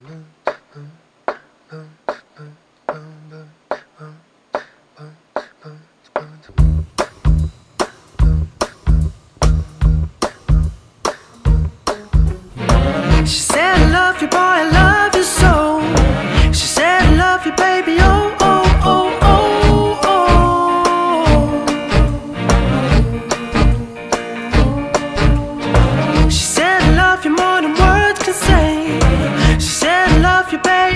She said, I love you, boy, I love you so. She said, I love you, baby, oh, oh, oh, oh, oh. She said, I love you more than words can say. She said, I love you, baby.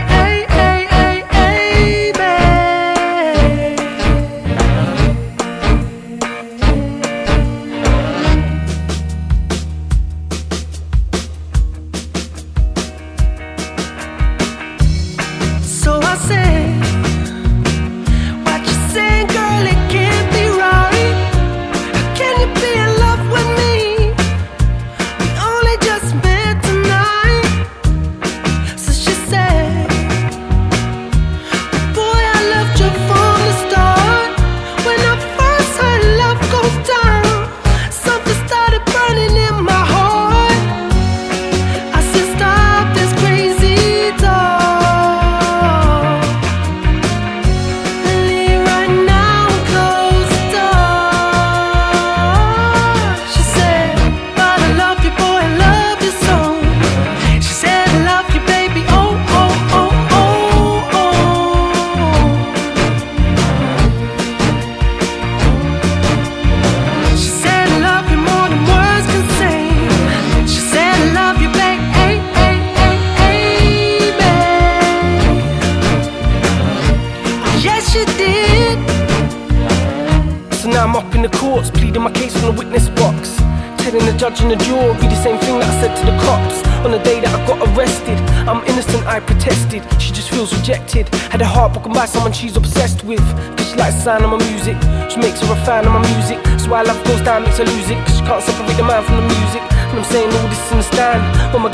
So I said, what you saying, girl, it can't be right. How can you be in love with me? We only just met tonight. So she said, boy, I loved you from the start. When I first heard love goes down, something started burning in my heart. I said, stop this crazy talk. She did. So now I'm up in the courts, pleading my case from the witness box, telling the judge and the jury the same thing that I said to the cops on the day that I got arrested. I'm innocent, I protested. She just feels rejected. Had her heart broken by someone she's obsessed with, cause she likes the sound of my music. She makes her a fan of my music. So why love goes down makes her lose it, cause she can't separate the man from the music. And I'm saying all this in the stand. When my